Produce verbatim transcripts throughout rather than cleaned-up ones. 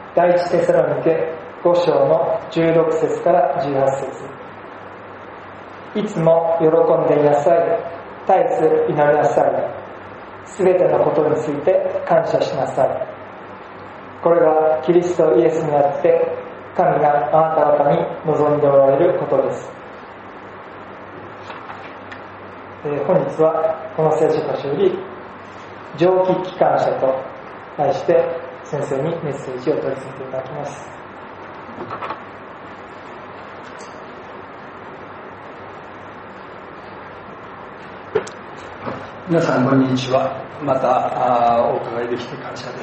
第一テサロニケご章のじゅうろく節からじゅうはち節。いつも喜んでいなさい、絶えず祈りなさい、すべてのことについて感謝しなさい。これがキリストイエスにあって神があなた方に望んでおられることです。えー、本日はこの聖書箇所より蒸気機関車と題して先生にメッセージを取り次いでいただきます。 皆さんこんにちは。またお伺いできて感謝です。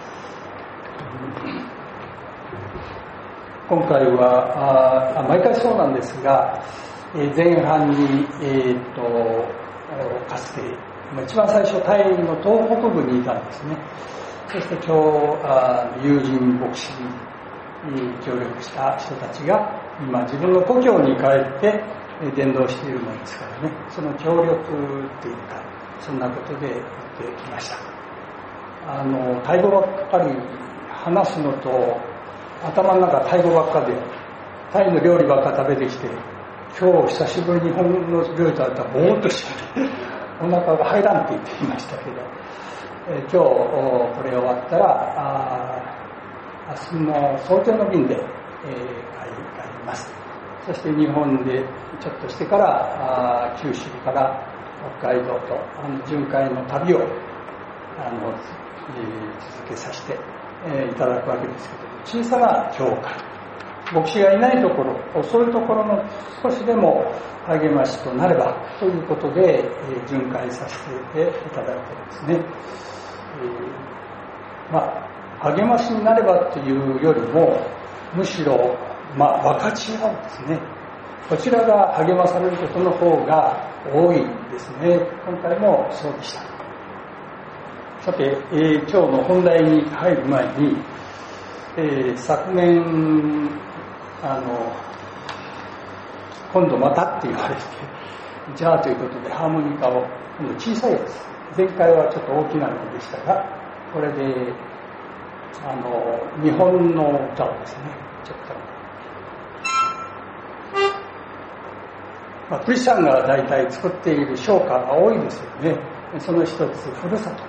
今回はあ毎回そうなんですが、前半に、えー、とかつて一番最初タイの東北部にいたんですね。そして今日あ友人牧師に協力した人たちが今自分の故郷に帰って伝道しているのですからね、その協力というかそんなことで行ってきました。あのタイ語ばっかり話すのと頭の中タイ語ばっかでタイの料理ばっか食べてきて、今日久しぶりに日本の料理食べたらぼーっとしてお腹が入らんって言っていましたけど、え今日これ終わったらあ明日の早朝の便で、えー、帰ります。そして日本でちょっとしてからあ九州から北海道とあの巡回の旅をあの、えー、続けさせて、えー、いただくわけですけど、小さな教会、牧師がいないところ、そういうところの少しでも励ましとなればということで、えー、巡回させていただいてですね、えー、まあ励ましになればというよりもむしろまあ分かち合うですね、こちらが励まされることの方が多いですね。今回もそうでした。さて、えー、今日の本題に入る前に、えー、昨年あの今度またって言われて、じゃあということでハーモニカを今度小さいやつ、前回はちょっと大きなのでしたが、これであの日本の歌をですね、ちょっとまあ、クリスチャンが大体作っている唱歌が多いですよね。その一つ、ふるさと。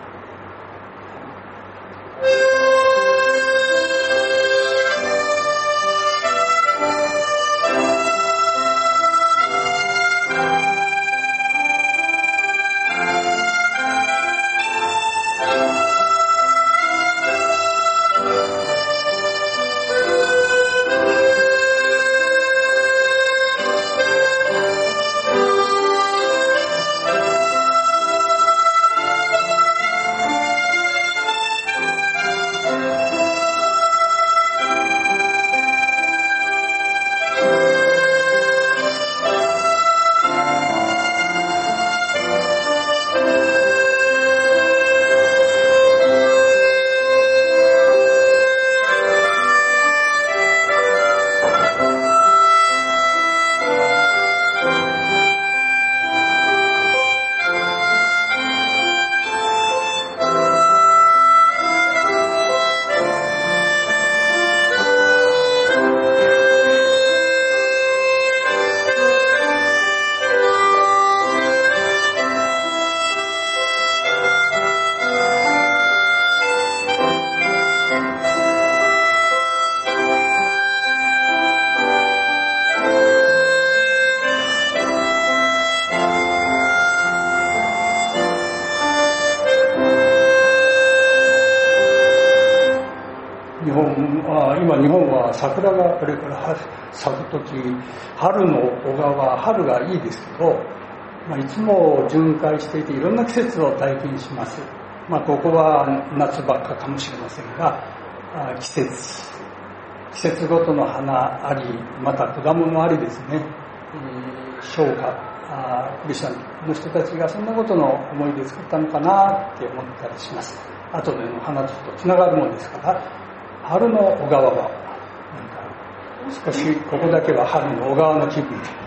今日本は桜がこれから咲くとき、春の小川、春がいいですけど、まあ、いつも巡回していていろんな季節を体験します。まあ、ここは夏ばっかかもしれませんが、季節季節ごとの花あり、また果物ありですね、えー、唱歌、クリスチャンの人たちがそんなことの思いで作ったのかなって思ったりします。後での話とつながるものですから、春の小川はなんか少しここだけは春の小川の気分で、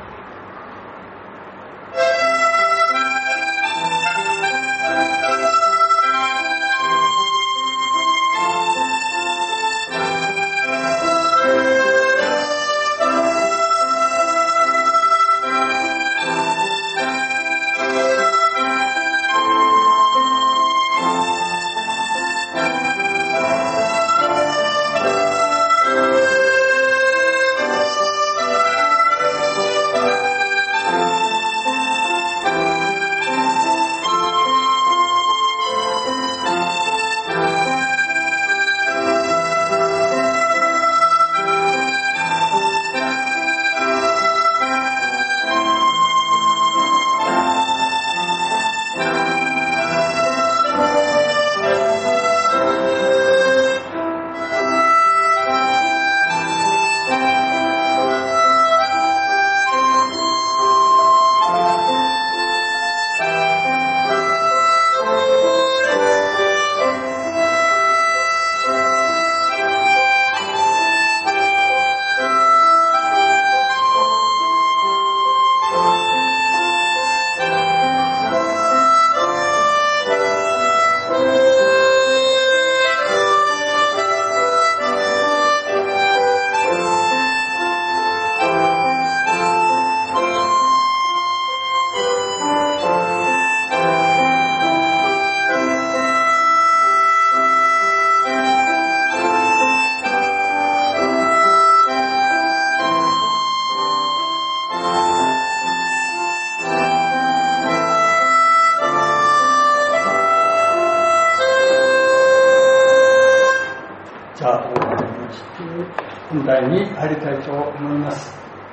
本題に入りたいと思います。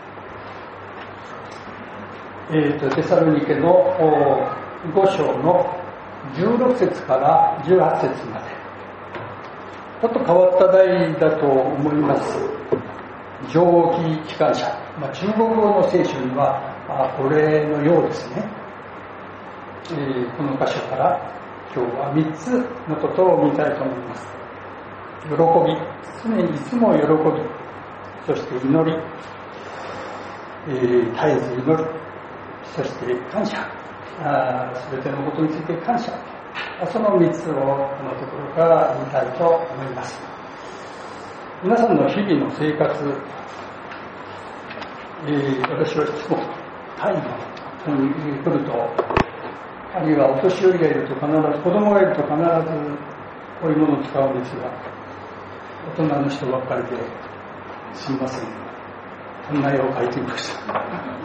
えーと、テサロニケのご章のじゅうろく節からじゅうはち節まで、ちょっと変わった題だと思います。情義機関車、まあ、中国語の聖書にはあこれのようですね。えー、この箇所から今日はみっつのことを見たいと思います。喜び、常にいつも喜び、そして祈り、えー、絶えず祈る、そして感謝、すべてのことについて感謝、そのみっつをこのところから見たいと思います。皆さんの日々の生活、えー、私はいつもタイのここに来ると、あるいはお年寄りがいると必ず、子供がいると必ずこういうものを使うんですが、大人の人ばっかりですいません、こんな絵を描いてみました。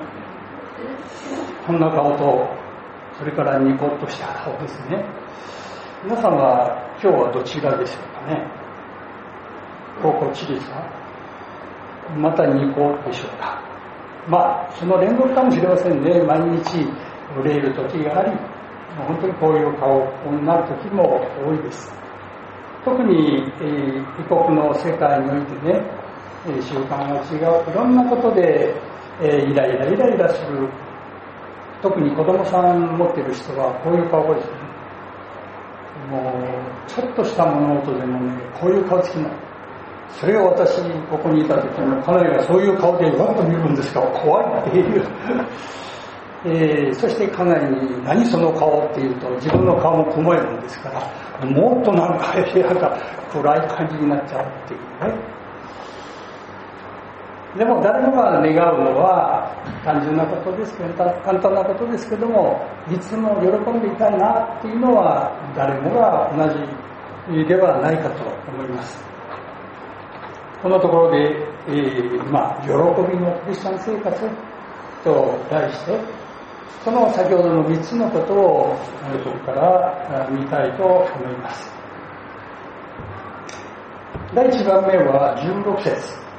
こんな顔と、それからニコッとした顔ですね。皆さんは今日はどちらでしょうかね。高校地ですか、またニコでしょうか。まあその連続かもしれませんね。毎日憂える時があり、本当にこういう顔になる時も多いです。特に、えー、異国の世界においてね、えー、習慣が違ういろんなことで、えー、イライライライラする。特に子供さん持っている人はこういう顔ですね。もうちょっとした物音でもね、こういう顔つきなの。それを私ここにいた時も家内がそういう顔でわっと見るんですから怖いっていう、えー、そして家内に何その顔っていうと、自分の顔も怖いもんですから、もっとなんか部屋が暗い感じになっちゃうっていうね。でも誰もが願うのは単純なことですけど、簡単なことですけども、いつも喜んでいたいなっていうのは誰もが同じではないかと思います。このところで、えー、まあ喜びのクリスチャン生活と題して、その先ほどのみっつのことをここから見たいと思います。だいいちばんめはじゅうろく節。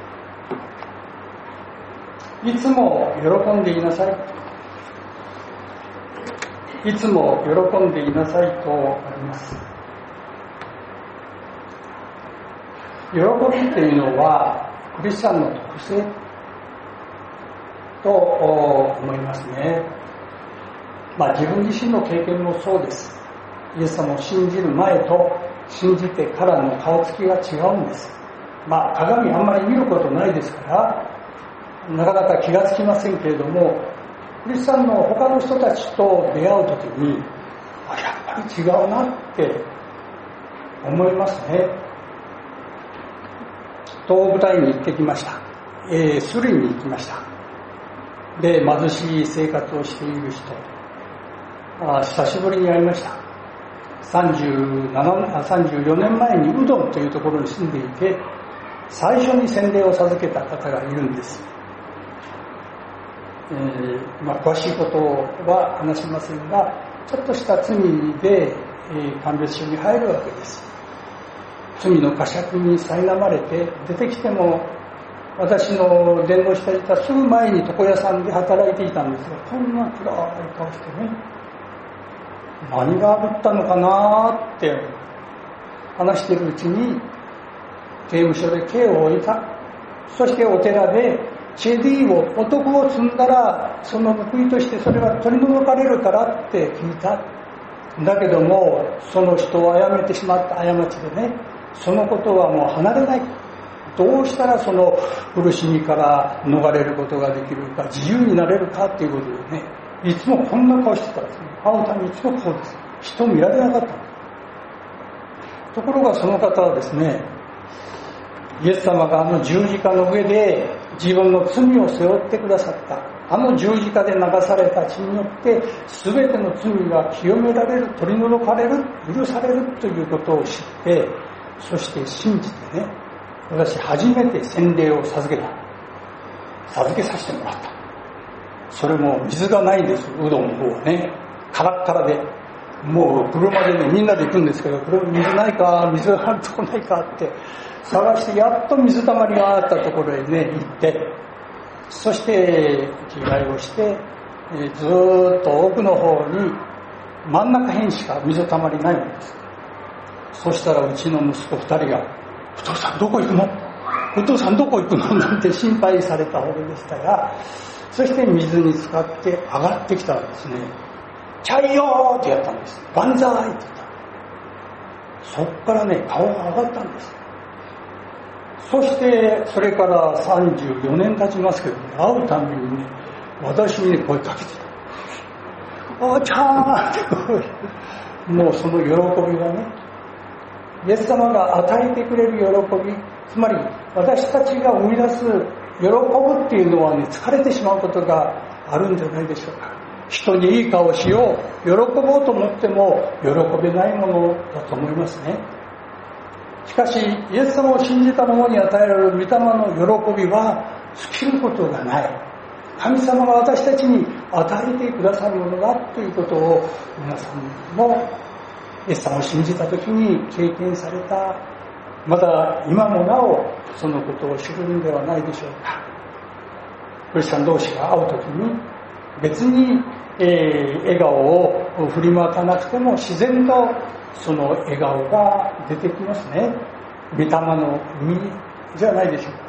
いつも喜んでいなさい。いつも喜んでいなさいとあります。喜びっていうのはクリスチャンの特性と思いますね。まあ自分自身の経験もそうです。イエス様を信じる前と信じてからの顔つきが違うんです。まあ鏡あんまり見ることないですからなかなか気がつきませんけれども、クリスチャンの他の人たちと出会うときに、あ、やっぱり違うなって思いますね。東部隊に行ってきました。えー、スリに行きました。で、貧しい生活をしている人、あ、久しぶりに会いました。さんじゅうなな、さんじゅうよねんまえにうどんというところに住んでいて、最初に洗礼を授けた方がいるんです。えーまあ、詳しいことは話しませんが、ちょっとした罪で、えー、鑑別所に入るわけです。罪の呵責に苛まれて出てきても、私の伝道していたすぐ前に床屋さんで働いていたんですが、こんな暗い顔してね、何があったのかなって話しているうちに、刑務所で刑を終えた。そしてお寺でチェディを、男を積んだらその報いとしてそれは取り除かれるからって聞いた。だけどもその人を殺めてしまった過ちでね、そのことはもう離れない。どうしたらその苦しみから逃れることができるか、自由になれるかっていうことでね、いつもこんな顔してたんですね。会うためにいつもこうです。人見られなかった。ところがその方はですね、イエス様があの十字架の上で自分の罪を背負ってくださった、あの十字架で流された血によって全ての罪が清められる、取り除かれる、許されるということを知って、そして信じてね、私初めて洗礼を授けた。授けさせてもらった。それも水がないんです。うどんの方はね、カラッカラで。 もう車でね、みんなで行くんですけど、これ水ないか、水があるとこないかって探して、やっと水たまりがあったところへね、行って、そして着替えをして、えー、ずーっと奥の方に真ん中辺しか水たまりないんです。そしたらうちの息子二人が、お父さんどこ行くの？お父さんどこ行くの？なんて心配されたほどでしたが、そして水に浸かって上がってきたらですね、チャイヨーってやったんです。万歳って言った。そっからね、顔が上がったんです。そしてそれからさんじゅうよねん経ちますけど、ね、会うたびにね、私に、ね、声かけてた。おーちゃーってもうその喜びがね、イエス様が与えてくれる喜び、つまり私たちが生み出す喜ぶっていうのはね、疲れてしまうことがあるんじゃないでしょうか。人にいい顔しよう、喜ぼうと思っても喜べないものだと思いますね。しかしイエス様を信じた者に与えられる御霊の喜びは尽きることがない。神様が私たちに与えてくださるものだということを皆さんもイエス様を信じた時に経験された、まだ今もなおそのことを知るんではないでしょうか。クリスチャン同士が会う時に別に、えー、笑顔を振りまかなくても自然とその笑顔が出てきますね。御霊の実じゃないでしょうか。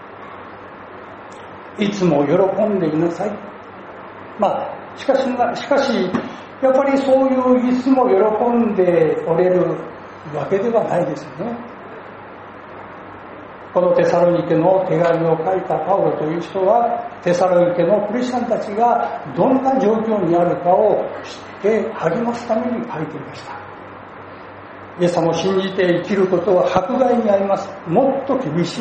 いつも喜んでいなさい。まあしかししかしやっぱりそういういつも喜んでおれるわけではないですよね。このテサロニケの手紙を書いたパウロという人は、テサロニケのクリスチャンたちがどんな状況にあるかを知って励ますために書いていました。イエス様を信じて生きることは迫害にあります。もっと厳しい。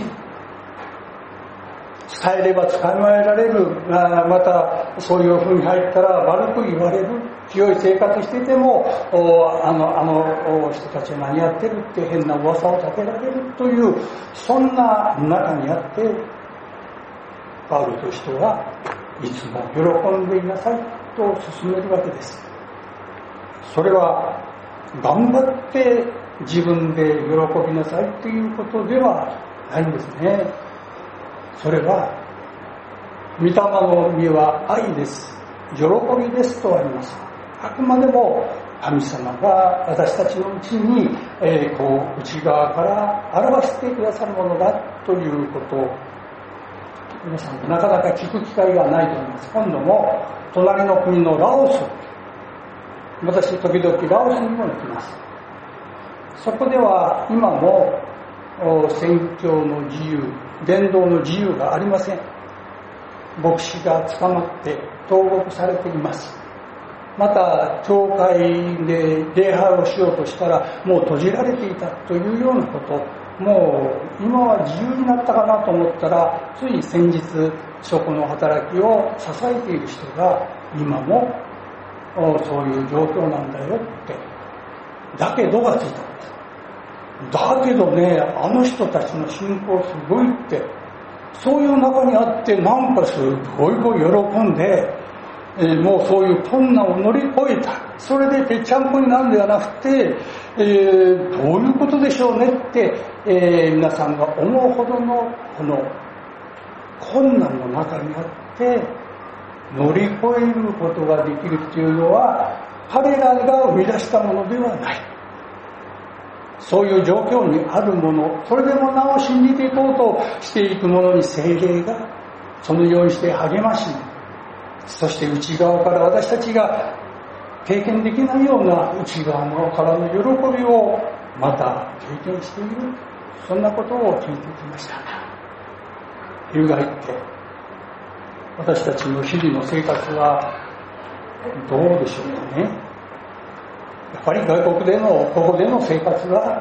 伝えれば捕まえられる、またそういうふうに入ったら悪く言われる、清い生活しててもあのあの人たちは何やってるって変な噂を立てられるという、そんな中にあってパウロという人はいつも喜んでいなさいと勧めるわけです。それは頑張って自分で喜びなさいということではないんですね。それは御霊の実は愛です、喜びですとあります。あくまでも神様が私たちのうちに、えー、こう内側から表してくださるものだということを皆さんなかなか聞く機会がないと思います。今度も隣の国のラオス、私時々ラオスにも行きます。そこでは今も宣教の自由、伝道の自由がありません。牧師が捕まって投獄されています。また教会で礼拝をしようとしたらもう閉じられていたというようなこと、もう今は自由になったかなと思ったら、つい先日職の働きを支えている人が今もそういう状況なんだよってだけどがついたんです。だけどね、あの人たちの信仰すごいって、そういう中にあってなんかすごいこう喜んで、えー、もうそういう困難を乗り越えた、それでぺっちゃんこになるんではなくて、えー、どういうことでしょうねって、えー、皆さんが思うほどのこの困難の中にあって乗り越えることができるっていうのは彼らが生み出したものではない。そういう状況にあるもの、それでもなお信じていこうとしていくものに聖霊がそのようにして励まし、そして内側から私たちが経験できないような内側のからの喜びをまた経験している、そんなことを聞いてきました。翻って私たちの日々の生活はどうでしょうかね。やっぱり外国でのここでの生活は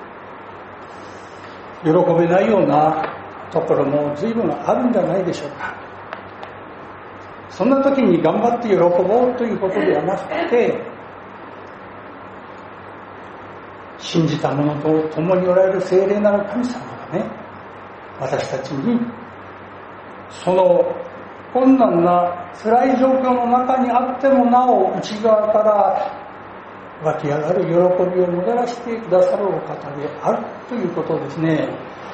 喜べないようなところも随分あるんじゃないでしょうか。そんな時に頑張って喜ぼうということではなくて、信じた者と共におられる聖霊なる神様がね、私たちにその困難な辛い状況の中にあってもなお内側から湧き上がる喜びをもたらしてくださるお方であるということをですね、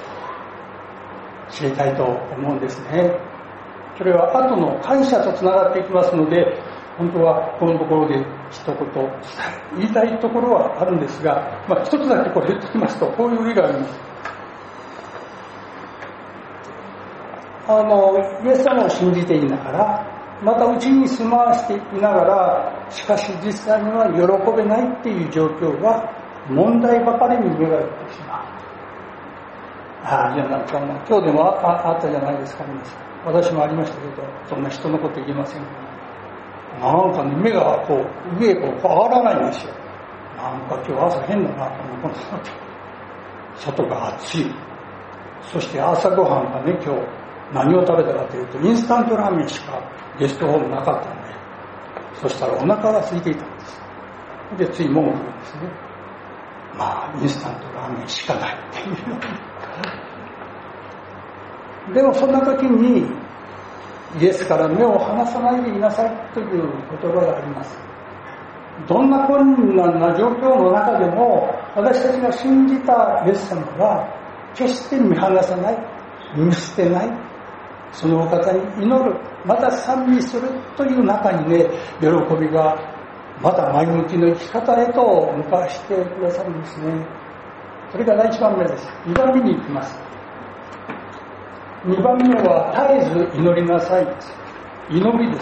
知りたいと思うんですね。それは後の感謝とつながっていきますので、本当はこのところで一言言いたいところはあるんですが、まあ、一つだけこれ言っておきますと、こういう意があります。あのイエス様を信じていながら、またうちに住まわしていながら、しかし実際には喜べないっていう状況は問題ばかりに目がいってしまう。ああ、じゃあなんかもう今日でも あ, あったじゃないですか、皆さん。私もありましたけど、そんな人のこと言えませんけど、なんかね、目がこう上へこう上がらないんですよ。なんか今日朝変だなと思って、外が暑い。そして朝ごはんがね、今日何を食べたかというと、インスタントラーメンしかゲストホームなかったので、そしたらお腹が空いていたんです。で、つい文句なんですね。まあインスタントラーメンしかないっていうでもそんな時にイエスから目を離さないでいなさいという言葉があります。どんな困難な状況の中でも、私たちが信じたイエス様は決して見放さない、見捨てない、そのお方に祈る、また賛美するという中にね、喜びがまた前向きの生き方へと向かわしてくださるんですね。それが第一番目です。二番目に行きます。二番目は絶えず祈りなさいです。祈りです。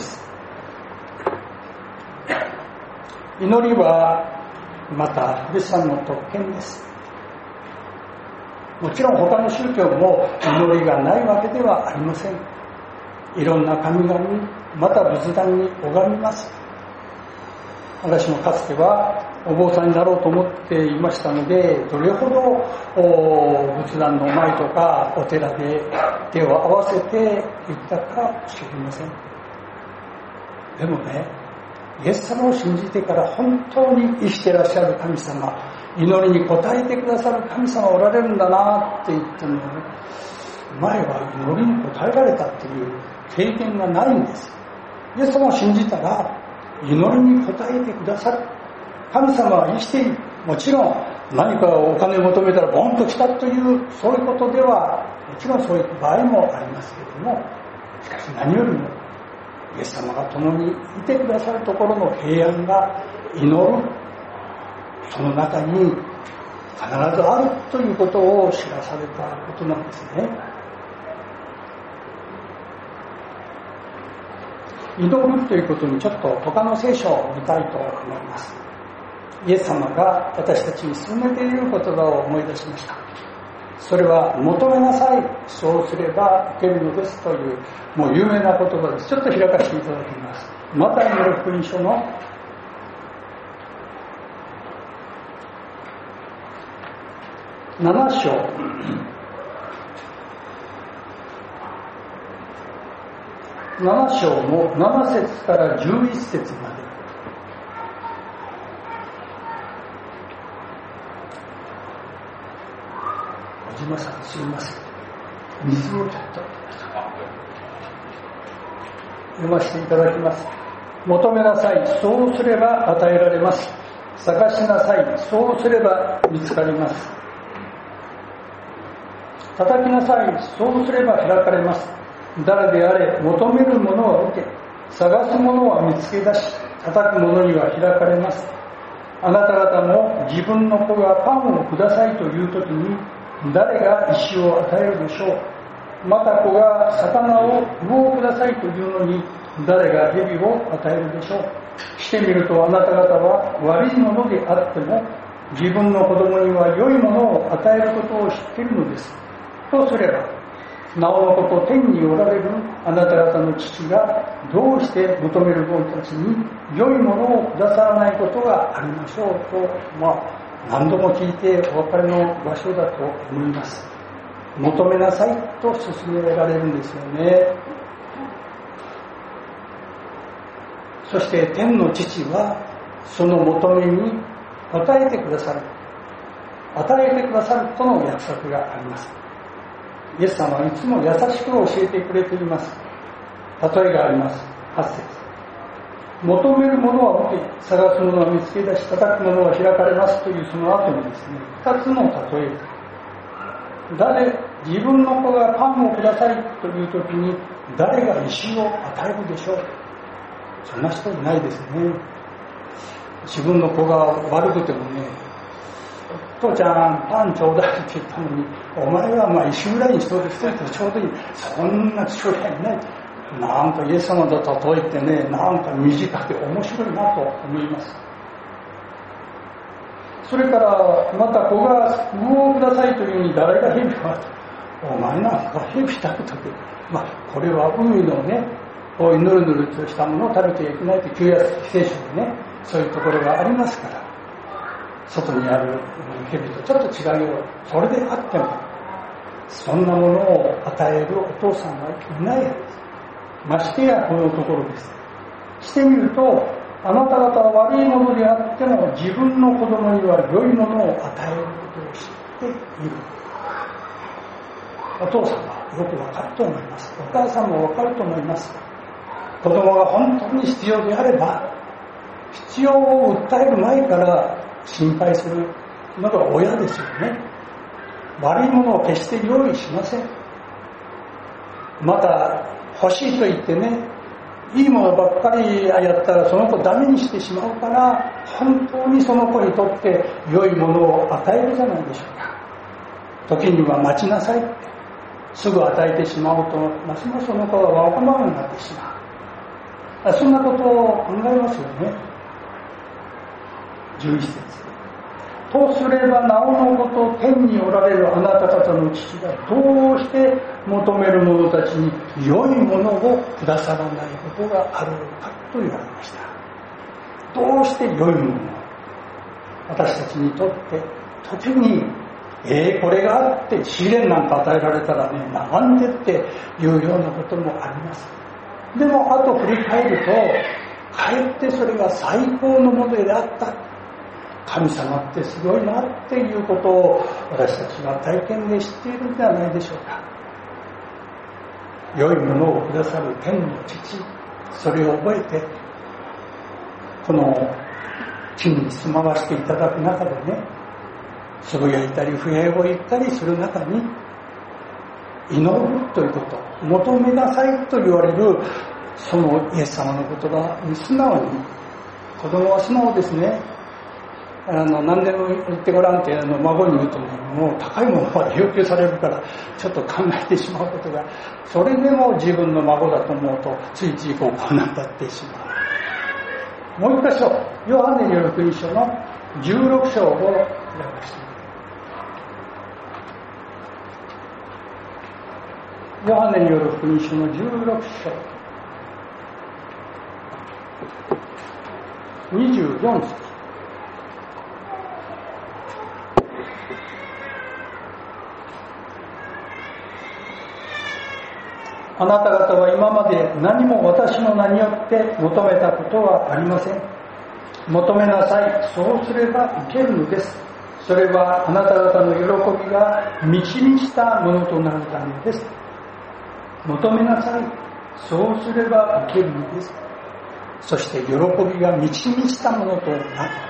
祈りはまたクリスチャンの特権です。もちろん他の宗教も祈りがないわけではありません。いろんな神々、また仏壇に拝みます。私もかつてはお坊さんになろうと思っていましたので、どれほど仏壇の前とかお寺で手を合わせていったか知りません。でもね、イエス様を信じてから本当に生きていらっしゃる神様、祈りに応えてくださる神様おられるんだなって言っても、ね、前は祈りに応えられたっていう経験がないんです。イエス様を信じたら祈りに応えてくださる神様は生きている。もちろん何かお金を求めたらボンと来たというそういうことではもちろんそういう場合もありますけれども、しかし何よりもイエス様が共にいてくださるところの平安が祈る、その中に必ずあるということを知らされたことなんですね。祈るということにちょっと他の聖書を見たいと思います。イエス様が私たちに勧めている言葉を思い出しました。それは求めなさい、そうすれば受けるのですというもう有名な言葉です。ちょっと開かせていただきます。マタイの福音書のなな章なな章のなな節からじゅういち節まで。小島さん、すいません。水をちょっと読ませていただきます。求めなさい、そうすれば与えられます。探しなさい、そうすれば見つかります。叩きなさい、そうすれば開かれます。誰であれ求めるものは受け、探すものは見つけ出し、叩くものには開かれます。あなた方も自分の子がパンをくださいというときに誰が石を与えるでしょう。また子が魚を魚をくださいというのに誰が蛇を与えるでしょう。してみるとあなた方は悪いものであっても自分の子供には良いものを与えることを知っているのです。とすればなおのこと天におられるあなた方の父がどうして求める者たちに良いものをくださらないことがありましょうと、まあ、何度も聞いてお別れの場所だと思います。求めなさいと勧められるんですよね。そして天の父はその求めに応えてくださる、与えてくださるとの約束があります。イエス様はいつも優しく教えてくれています。例えがあります。はち節。 求めるものは受け、探すものは見つけ出し、叩くものは開かれますというその後にですね、二つの例え。誰、自分の子がパンをくださいという時に、誰が石を与えるでしょう。そんな人いないですね。自分の子が悪くてもね、父ちゃんパンちょうだいって言ったのに、お前はまあ石ぐらいにしといてちょうどいい。そんな父親いない。なんかイエス様と例えてね、なんか短くて面白いなと思います。それからまた子が魚をくださいというに、誰が蛇か、お前なんか蛇食べたけど、まあこれは海のね、こういうぬるぬるとしたものを食べてはいけないという旧約聖書でね、そういうところがありますから、外にある蛇とちょっと違うよ。それであってもそんなものを与えるお父さんはいないはずです。ましてやこのところです。してみると、あなた方は悪いものであっても自分の子供には良いものを与えることを知っている。お父さんはよくわかると思います。お母さんもわかると思います。子供が本当に必要であれば、必要を訴える前から心配するのが親ですよね。悪いものを決して用意しません。また欲しいと言ってね、いいものばっかりやったらその子ダメにしてしまうから、本当にその子にとって良いものを与えるじゃないでしょうか。時には待ちなさいってすぐ与えてしまうと、ますますその子はわがままになってしまう。そんなことを考えますよね。じゅういち節。とすればなおのこと天におられるあなた方の父がどうして求める者たちに良いものをくださらないことがあるのかと言われました。どうして良いものを私たちにとって時に、えー、これがあって試練なんか与えられたらね、なんでっていうようなこともあります。でも後振り返ると、かえってそれが最高のものであった。神様ってすごいなっていうことを私たちは体験で知っているんではないでしょうか。良いものをくださる天の父、それを覚えてこの地に住まわせていただく中でね、つぶやいたり不平を言ったりする中に、祈るということ、求めなさいと言われるそのイエス様の言葉に素直に、子供は素直ですね。あの何でも言ってごらんってあの孫に言うとね、もう高いものまで要求されるからちょっと考えてしまうことが、それでも自分の孫だと思うとついついこうこうなってしまう。もう一箇所、ヨハネによる福音書のじゅうろく章を開かせて、ヨハネによる福音書のじゅうろく章にじゅうよん節。あなた方は今まで何も私の名によって求めたことはありません。求めなさい。そうすれば受けるのです。それはあなた方の喜びが満ち満ちたものとなるためです。求めなさい。そうすれば受けるのです。そして喜びが満ち満ちたものとなる。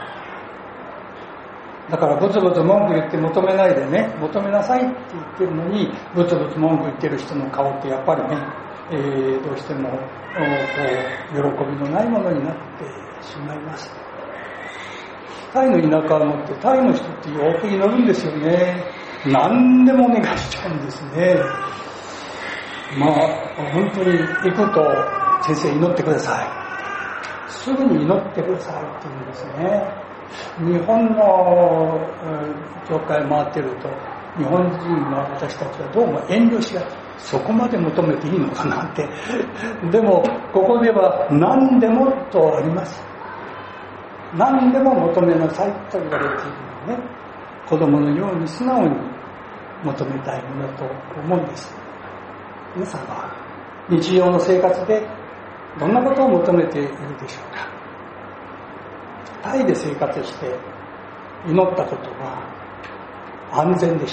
だからブツブツ文句言って求めないでね、求めなさいって言ってるのにブツブツ文句言ってる人の顔ってやっぱりね、えー、どうしてもこう喜びのないものになってしまいます。タイの田舎を持ってタイの人ってよく祈るんですよね。何でもお願いしちゃうんですね。まあ本当に行くと先生祈ってください、すぐに祈ってくださいって言うんですね。日本の教会回ってると日本人の私たちはどうも遠慮しがち、そこまで求めていいのかなってでもここでは何でもとあります。何でも求めなさいと言われているのね。子供のように素直に求めたいものだと思うんです。皆さんは日常の生活でどんなことを求めているでしょうか。タイで生活して祈ったことは安全でした。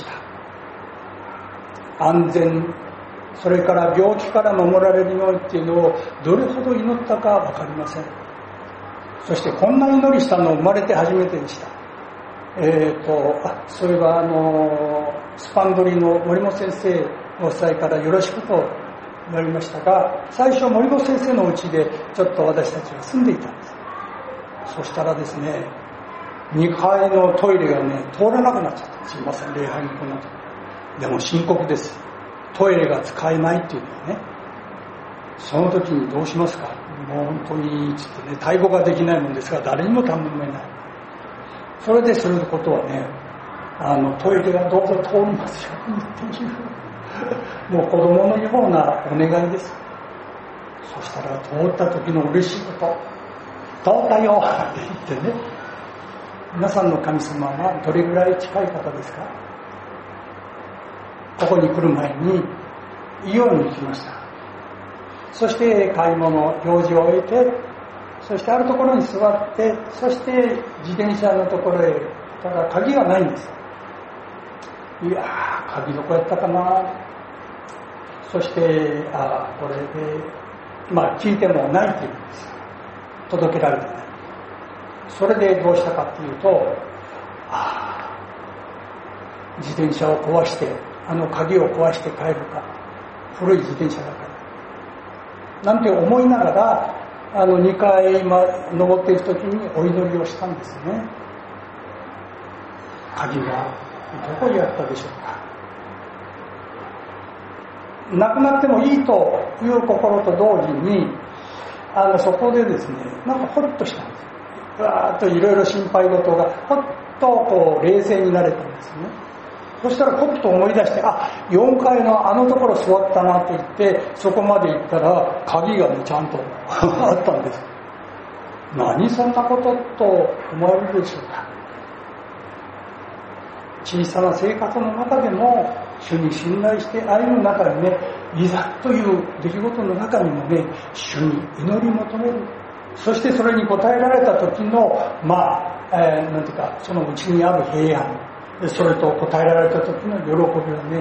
安全、それから病気から守られるようにっていうのをどれほど祈ったか分かりません。 そしてこんな祈りしたの生まれて初めてでした。えーと、あ、そういえばあのスパンドリの森本先生ご夫妻からよろしくと言われましたが、最初森本先生の家でちょっと私たちは住んでいたんです。そしたらですね、にかいのトイレがね通らなくなっちゃった。すいません、礼拝に来なかった。でも深刻です。トイレが使えないっていうのはね。その時にどうしますか。もう本当につってね、対語ができないもんですが誰にも頼めない。それですることはね、あのトイレがどうぞ通りますようにっていうもう子供のようなお願いです。そしたら通った時の嬉しいこと、通ったよって言ってね。皆さんの神様はどれぐらい近い方ですか。ここに来る前にイオンに行きました。そして買い物用事を終えて、そしてあるところに座って、そして自転車のところへ、ただ鍵がないんです。いやー、鍵どこやったかな。そしてあこれでまあ聞いてもないって言うんです。届けられてない。それでどうしたかっていうと、あ自転車を壊して、あの鍵を壊して帰るか、古い自転車だからなんて思いながら、あのにかい登っていくときにお祈りをしたんですね。鍵がどこにあったでしょうか。なくなってもいいという心と同時に、あのそこでですね、なんかほっとしたんです。うわーっといろいろ心配事がほっとこう冷静になれたんですね。そしたらほっと思い出して、あ、よんかいのあのところ座ったなと言って、そこまで行ったら鍵がねちゃんとあったんです。何そんなことと思われるでしょうか。小さな生活の中でも主に信頼して歩む中でね、いざという出来事の中にもね、主に祈り求める。そしてそれに応えられた時のまあ、えー、なんていうか、そのうちにある平安、それと応えられた時の喜びはね、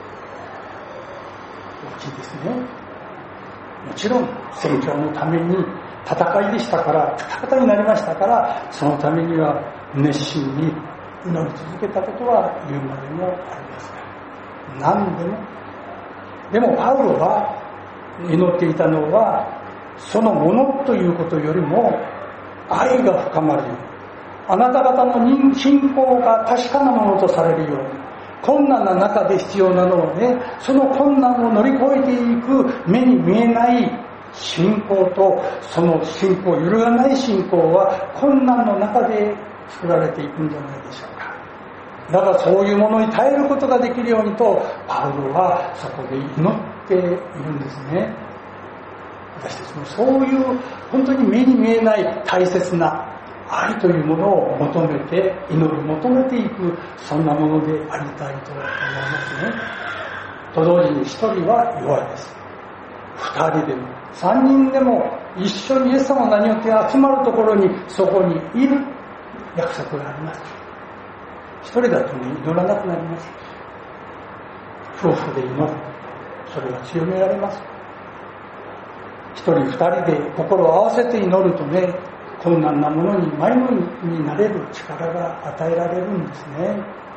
大きいですね。もちろん宣教のために戦いでしたから、戦いになりましたから、そのためには熱心に祈り続けたことは言うまでもありますが、何でもでもパウロは祈っていたのは、そのものということよりも愛が深まるように、あなた方の信仰が確かなものとされるように、困難な中で必要なのはね、その困難を乗り越えていく目に見えない信仰と、その信仰、揺るがない信仰は困難の中で作られていくんじゃないでしょうか。だからそういうものに耐えることができるようにと、パウロはそこで祈っているんですね。私たちもそういう本当に目に見えない大切な愛というものを求めて、祈り求めていく、そんなものでありたいと思いますね。と同時に一人は弱いです。二人でも三人でも一緒にイエス様の名によって集まるところに、そこにいる約束があります。一人だとね、祈らなくなります。夫婦で祈る、それは強められます。一人二人で心を合わせて祈るとね、困難なものに前のになれる力が与えられるんですね。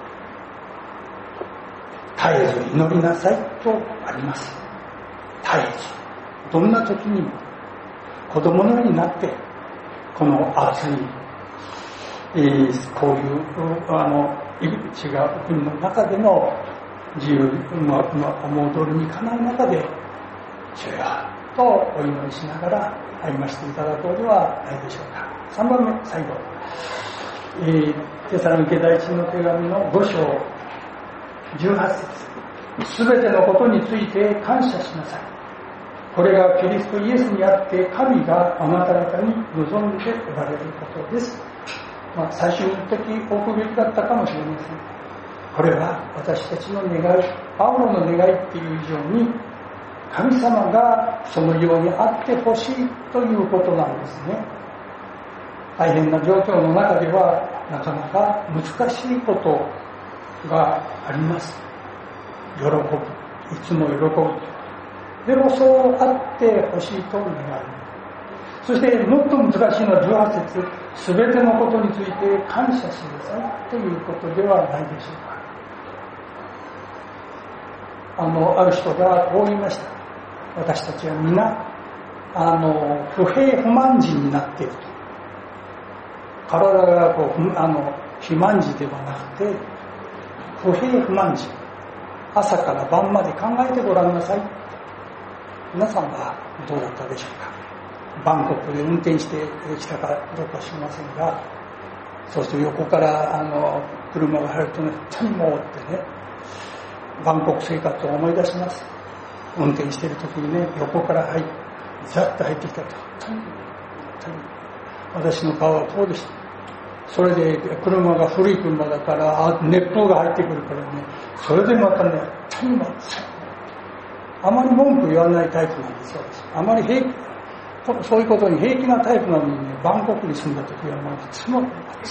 絶えず祈りなさいとあります。絶えず、どんな時にも子供のようになって、この暑い、えー、こういうあの違う国の中での自由の思う通りにかなう中で、主よとお祈りしながら歩ませていただこうではないでしょうか。さんばんめ、最後、えー、テサロニケ第一の手紙のご章じゅうはち節、すべてのことについて感謝しなさい。これがキリストイエスにあって神があなた方に望んでおられることです。まあ、最終的置くべきだったかもしれません。これは私たちの願い、パウロの願いっていう以上に、神様がそのようにあってほしいということなんですね。大変な状況の中ではなかなか難しいことがあります。喜ぶ、いつも喜ぶ。でもそうあってほしいと願う。 そしてもっと難しいのはじゅうはち節、すべてのことについて感謝しなさいということではないでしょうか。あのある人がこう言いました。私たちは皆あの不平不満人になっていると。体がこうあの肥満児ではなくて不平不満人、朝から晩まで考えてごらんなさい。皆さんはどうだったでしょうか。バンコクで運転してきたかどうか知りませんが、そうすると横からあの車が入るとね、本当にもうってね、バンコク生活を思い出します。運転している時にね、横から入ってザッと入ってきたと、本当に本当に私の顔はこうでした。それで車が古い車だから熱風が入ってくるからね、それでまたね、本当にもうあまり文句言わないタイプなんですよ。あまり平気、そういうことに平気なタイプなのにね、バンコクに住んだ時はもういつもも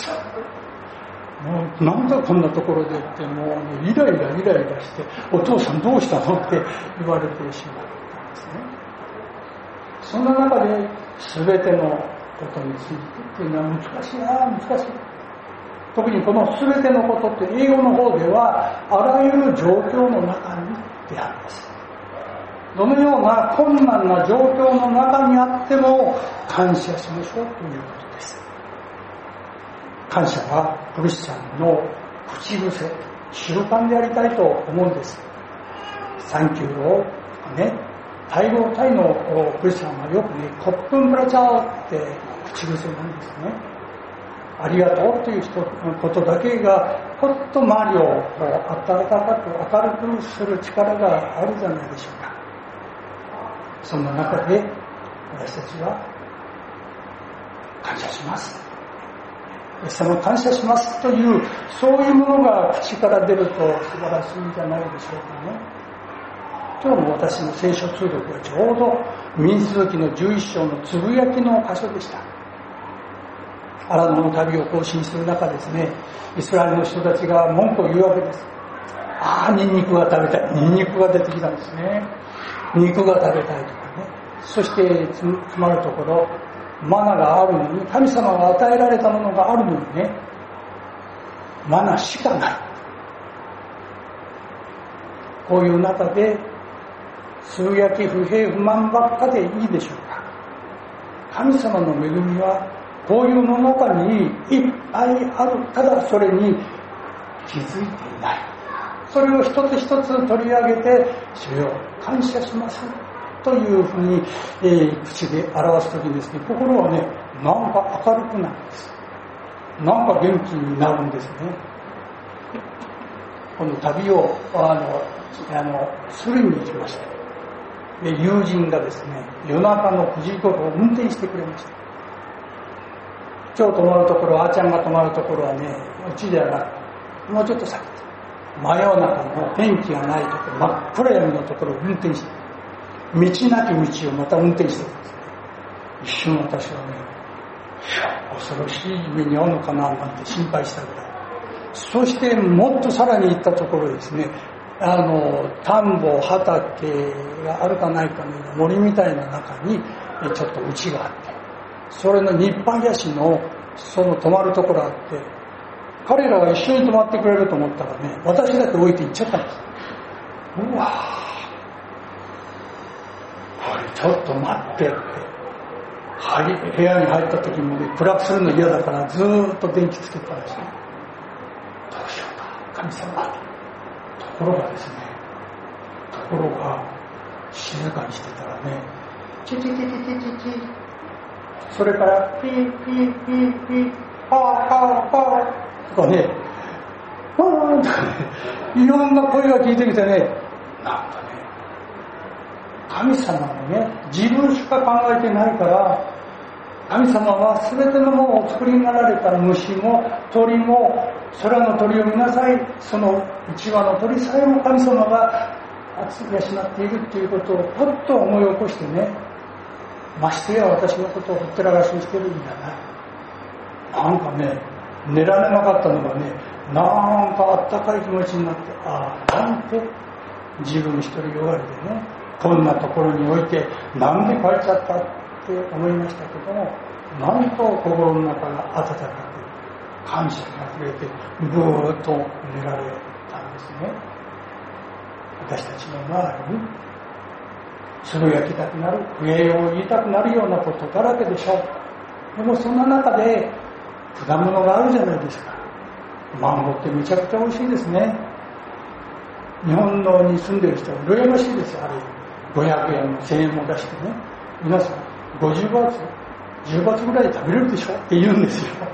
うなんだこんなところでってもう、ね、イライライライラして、お父さんどうしたのって言われてしまったんですね。そんな中で全てのことについてっていうのは難しいな難しい。特にこの全てのことって英語の方ではあらゆる状況の中にってあるんです。どのような困難な状況の中にあっても感謝しましょうということです。感謝はクリスチャンの口癖、習慣でありたいと思うんです。サンキューをね、タイ語タイのクリスチャンはよくね、コップンプラチャーって口癖なんですね。ありがとうということだけがほっと周りを温かく明るくする力があるじゃないでしょうか。そんな中で私たちは感謝します。イエス様感謝しますというそういうものが口から出ると素晴らしいんじゃないでしょうかね。今日の私の聖書通読はちょうど民数記のじゅういっ章のつぶやきの箇所でした。アラノの旅を行進する中ですね、イスラエルの人たちが文句を言うわけです。ああ、ニンニクが食べたい。ニンニクが出てきたんですね。肉が食べたいとかね。そしてつまるところ、マナがあるのに、神様が与えられたものがあるのにね、マナしかない。こういう中でつぶやき不平不満ばっかでいいでしょうか。神様の恵みはこういうの中にいっぱいある。ただそれに気づいていない。それを一つ一つ取り上げて、主よ感謝しますというふうに、えー、口で表すときにですね、心はね、なんか明るくなるんです。なんか元気になるんですね。この旅をあのあのするに行きました。で、友人がですね、夜中のくじごろ運転してくれました。今日泊まるところ、あーちゃんが泊まるところはね、うちではなく、もうちょっと先。真夜中の天気がないところ、真っ暗闇のところを運転して、道なき道をまた運転してるんですね。一瞬私はね、恐ろしい目に遭うのかななんて心配したぐらい。そしてもっとさらに行ったところですね、あの田んぼ畑があるかないかのような森みたいな中にちょっと家があって、それの日本屋市のその泊まるところあって、彼らが一緒に泊まってくれると思ったらね、私だけ置いて行っちゃったんです。うわこれちょっと待ってって、はい、部屋に入った時もね、暗くするの嫌だからずーっと電気つけたらしい。どうしようか神様。ところがですね、ところが静かにしてたらね、チチチチチチチ、それからピーピーピーピー、パーパーパーとかね、パーンとかね、いろんな声が聞いてきてね、なんかね、神様のね、自分しか考えてないから、神様は全てのものを作りになられた虫も鳥も空の鳥を見なさい、その一羽の鳥さえも神様が養っているっていうことをパッと思い起こしてね、ましてや私のことをほったらかしにしてるんじゃない。なんかね、寝られなかったのがね、なんかあったかい気持ちになって、ああ、なんて自分一人よがりでね、こんなところに置いてなんで帰っちゃった。 って思いましたけども、なんと心の中が温かく感謝にあふれてぐーっと寝られたんですね。私たちの周りにつぶやきたくなる、不平を言いたくなるようなことだらけでしょう。でもそんな中で果物があるじゃないですか。マンゴーってめちゃくちゃ美味しいですね。日本のに住んでる人は羨ましいですよ。あれごひゃくえんもせんえんも出してね、皆さんごじゅうバーツじゅうバーツぐらいで食べれるでしょって言うんですよ。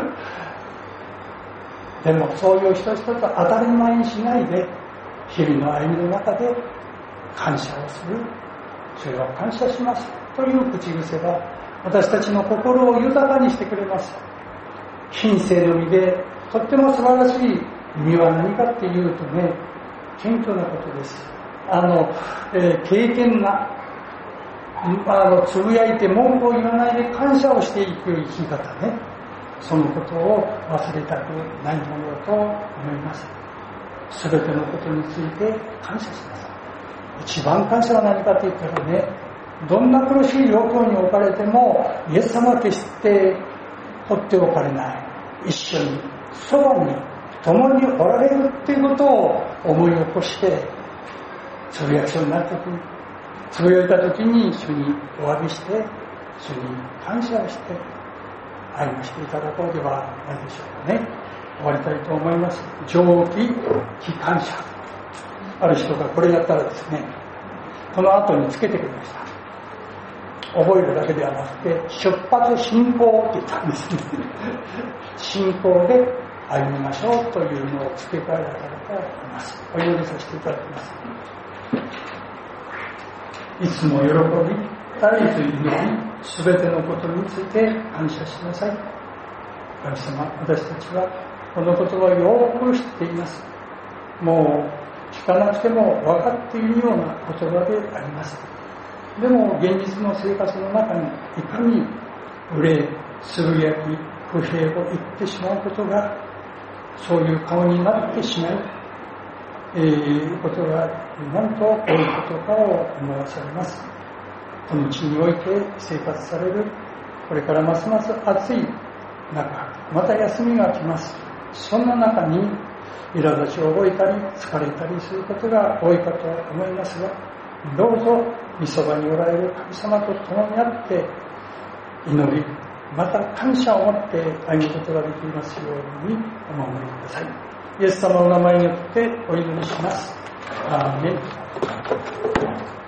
でもそういう一つ一つ当たり前にしないで、日々の歩みの中で感謝をする、それは感謝しますという口癖が私たちの心を豊かにしてくれます。品性の実でとっても素晴らしい実は何かっていうとね、謙虚なことです。あの、えー、経験なあのつぶやいて文句を言わないで感謝をしていく生き方ね、そのことを忘れたくないものだと思います。すべてのことについて感謝します。一番感謝は何かと言ったらね、どんな苦しい状況に置かれてもイエス様は決して放っておかれない、一緒にそばに共におられるっていうことを思い起こしてつぶやきそうになった時に、つぶやいた時に主にお詫びして、主に感謝をして歩ましていただこうではないでしょうかね。終わりたいと思います。上記非感謝、ある人がこれやったらですね、この後につけてくれました。覚えるだけではなくて出発進行って言ったんですね。進行で歩みましょうというのを付け加えられた方がいます。お祈りさせていただきます。いつも喜び、絶えず祈り、すべてのことについて感謝しなさい。神様、私たちはこの言葉をよく知っています。もう聞かなくても分かっているような言葉であります。でも現実の生活の中にいかに憂い、つぶやき、不平を言ってしまうことが、そういう顔になってしまう、えー、ことがなんと多いことかを思わされます。この地において生活される、これからますます暑い中、また休みが来ます。そんな中に苛立ちを覚えたり疲れたりすることが多いかと思いますが、どうぞ御そばにおられる神様と共にあって祈り、また感謝を持って歩むことができますようにお守りください。イエス様の名前によってお祈りします。アーメン。